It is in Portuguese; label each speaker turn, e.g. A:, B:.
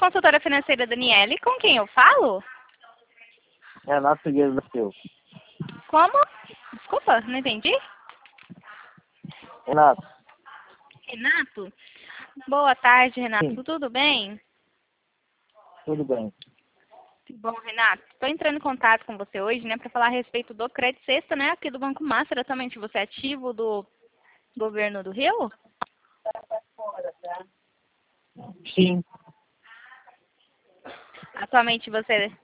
A: consultora financeira Daniele, com quem eu falo?
B: Renato Figueiredo da Silva.
A: Como? Desculpa, não entendi.
B: Renato.
A: Renato? Boa tarde, Renato.
B: Sim.
A: Tudo bem?
B: Tudo bem.
A: Bom, Renato, estou entrando em contato com você hoje, né, para falar a respeito do Crédito Sexta, né, aqui do Banco Master. Atualmente você é ativo do governo do Rio?
B: Sim.
A: Atualmente você